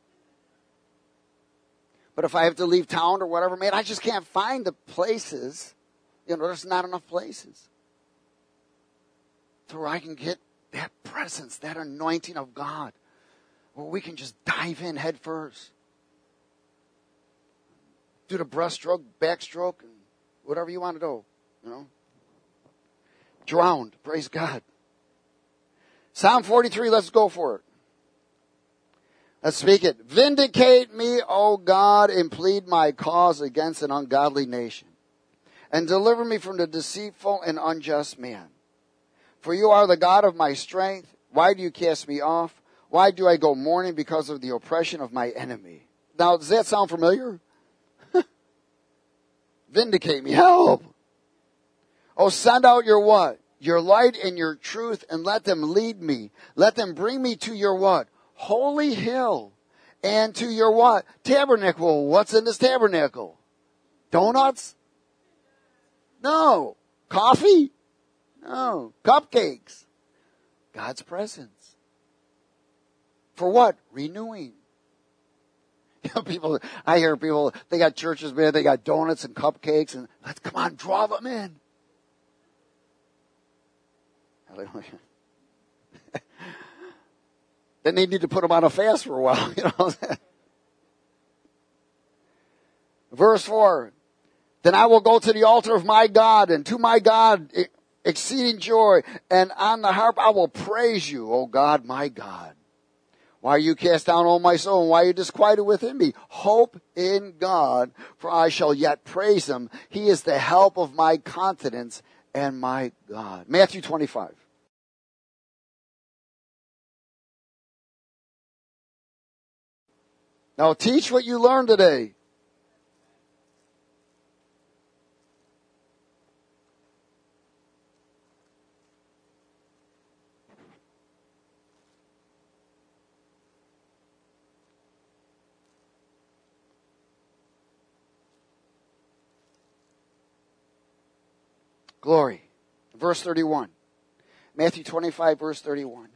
But if I have to leave town or whatever, man, I just can't find the places. You know, there's not enough places to where I can get that presence, that anointing of God, where we can just dive in head first. Do the breaststroke, backstroke, and whatever you want to do, you know. Drowned, praise God. Psalm forty-three, let's go for it. Let's speak it. Vindicate me, O God, and plead my cause against an ungodly nation, and deliver me from the deceitful and unjust man. For you are the God of my strength. Why do you cast me off? Why do I go mourning because of the oppression of my enemy? Now, does that sound familiar? Vindicate me. Help. Oh, send out your what? Your light and your truth, and let them lead me. Let them bring me to your what? Holy hill. And to your what? Tabernacle. What's in this tabernacle? Donuts? No. Coffee? No. Cupcakes. God's presence. For what? Renewing. You know, people, I hear people, they got churches, man, they got donuts and cupcakes, and let's, come on, draw them in. Hallelujah. Then they need to put them on a fast for a while, you know. Verse four. Then I will go to the altar of my God, and to my God exceeding joy, and on the harp I will praise you, O God, my God. Why are you cast down, O my soul, and why are you disquieted within me? Hope in God, for I shall yet praise him. He is the help of my countenance and my God. Matthew twenty-five. Now teach what you learned today. Glory. Verse thirty-one. Matthew twenty-five, verse thirty-one.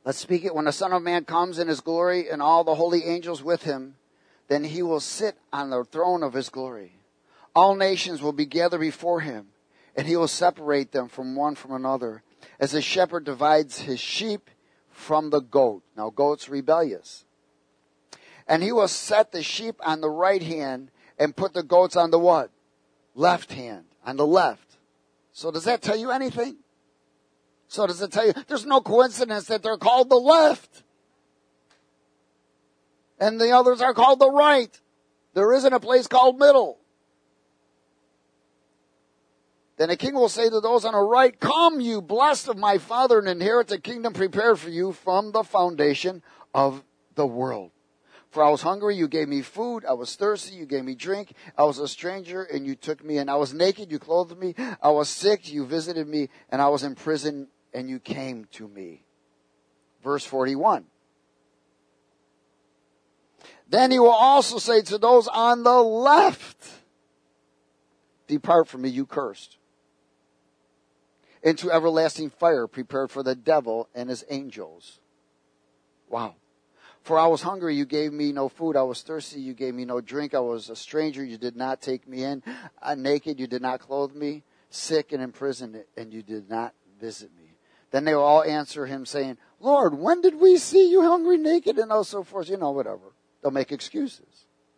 Let's speak it. When the Son of Man comes in his glory and all the holy angels with him, then he will sit on the throne of his glory. All nations will be gathered before him, and he will separate them from one from another, as a shepherd divides his sheep from the goat. Now, goat's rebellious. And he will set the sheep on the right hand and put the goats on the what? Left hand, on the left. So does that tell you anything? So does it tell you? There's no coincidence that they're called the left. And the others are called the right. There isn't a place called middle. Then the king will say to those on the right, come, you blessed of my Father, and inherit the kingdom prepared for you from the foundation of the world. For I was hungry, you gave me food. I was thirsty, you gave me drink. I was a stranger, and you took me in. I was naked, you clothed me. I was sick, you visited me. And I was in prison, and you came to me. Verse forty-one. Then he will also say to those on the left, depart from me, you cursed, into everlasting fire prepared for the devil and his angels. Wow. For I was hungry, you gave me no food. I was thirsty, you gave me no drink. I was a stranger, you did not take me in. Uh, naked, you did not clothe me. Sick and in prison, and you did not visit me. Then they will all answer him, saying, Lord, when did we see you hungry, naked, and so forth? You know, whatever. They'll make excuses.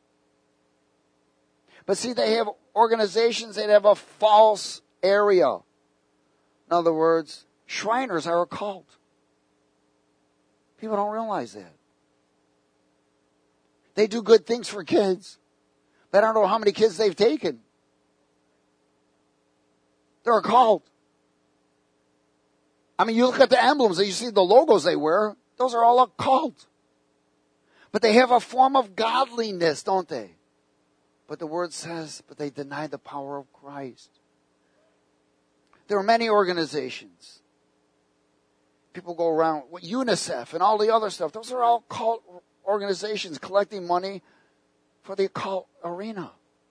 But see, they have organizations that have a false area. In other words, Shriners are a cult. People don't realize that. They do good things for kids, but I don't know how many kids they've taken. They're a cult. I mean, you look at the emblems, you see the logos they wear, those are all a cult. But they have a form of godliness, don't they? But the word says, but they deny the power of Christ. There are many organizations. People go around with UNICEF and all the other stuff. Those are all cult organizations collecting money for the occult arena.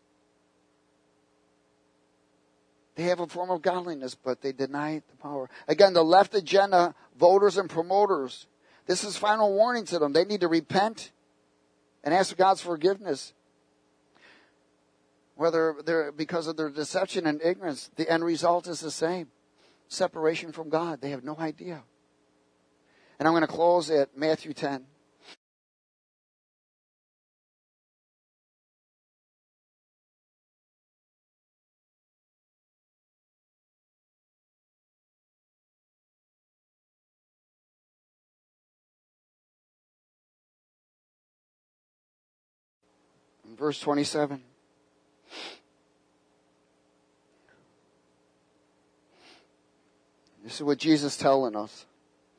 They have a form of godliness, but they deny the power. Again, the left agenda, voters and promoters. This is final warning to them. They need to repent and ask for God's forgiveness. Whether they're because of their deception and ignorance, the end result is the same. Separation from God. They have no idea. And I'm going to close at Matthew ten. Verse twenty-seven. This is what Jesus is telling us.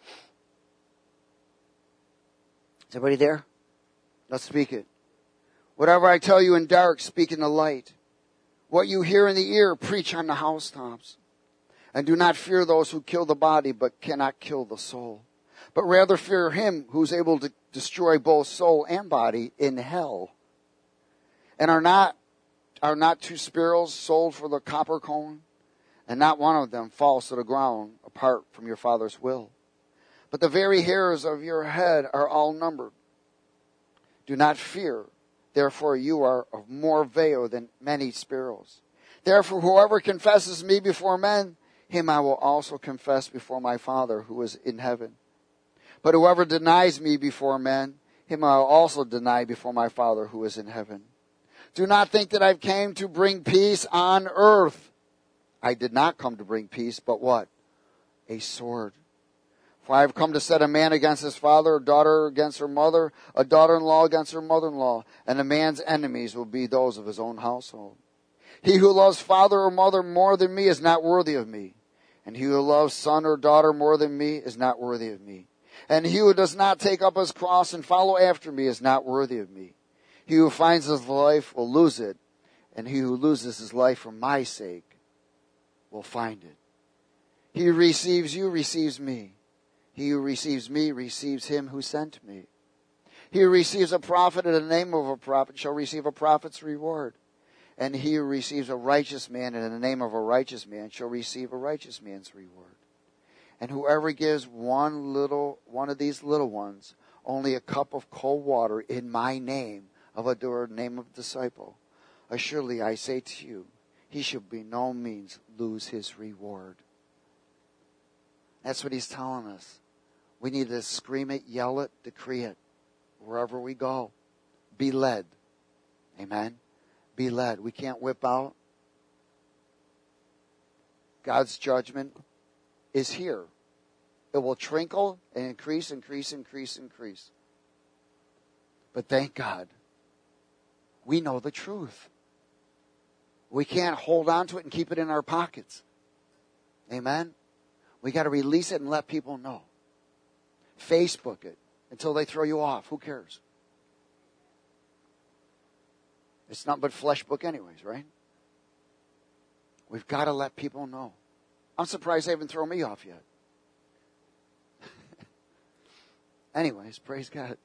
Is everybody there? Let's speak it. Whatever I tell you in dark, speak in the light. What you hear in the ear, preach on the housetops. And do not fear those who kill the body, but cannot kill the soul. But rather fear him who's able to destroy both soul and body in hell. And are not, are not two sparrows sold for the copper coin? And not one of them falls to the ground apart from your Father's will. But the very hairs of your head are all numbered. Do not fear. Therefore you are of more value than many sparrows. Therefore whoever confesses me before men, him I will also confess before my Father who is in heaven. But whoever denies me before men, him I will also deny before my Father who is in heaven. Do not think that I've came to bring peace on earth. I did not come to bring peace, but what? A sword. For I have come to set a man against his father, a daughter against her mother, a daughter-in-law against her mother-in-law, and a man's enemies will be those of his own household. He who loves father or mother more than me is not worthy of me, and he who loves son or daughter more than me is not worthy of me. And he who does not take up his cross and follow after me is not worthy of me. He who finds his life will lose it, and he who loses his life for my sake will find it. He who receives you receives me. He who receives me receives him who sent me. He who receives a prophet in the name of a prophet shall receive a prophet's reward. And he who receives a righteous man in the name of a righteous man shall receive a righteous man's reward. And whoever gives one little, one of these little ones only a cup of cold water in my name, of a name of disciple, assuredly I say to you, he shall by no means lose his reward. That's what he's telling us. We need to scream it, yell it, decree it, wherever we go. Be led. Amen. Be led. We can't whip out. God's judgment is here. It will trickle and increase, increase, increase, increase. But thank God, we know the truth. We can't hold on to it and keep it in our pockets. Amen? We got to release it and let people know. Facebook it until they throw you off. Who cares? It's not but flesh book anyways, right? We've got to let people know. I'm surprised they haven't thrown me off yet. Anyways, praise God.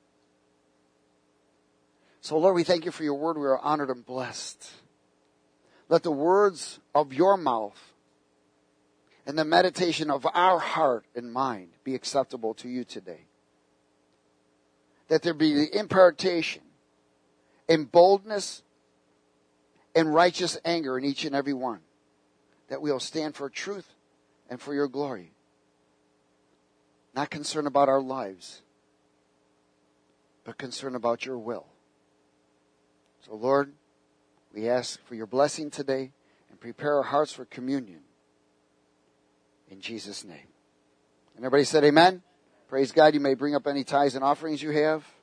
So, Lord, we thank you for your word. We are honored and blessed. Let the words of your mouth and the meditation of our heart and mind be acceptable to you today. That there be the impartation and boldness and righteous anger in each and every one. That we will stand for truth and for your glory. Not concerned about our lives, but concerned about your will. So, Lord, we ask for your blessing today and prepare our hearts for communion. In Jesus' name. And everybody said amen. Praise God. You may bring up any tithes and offerings you have.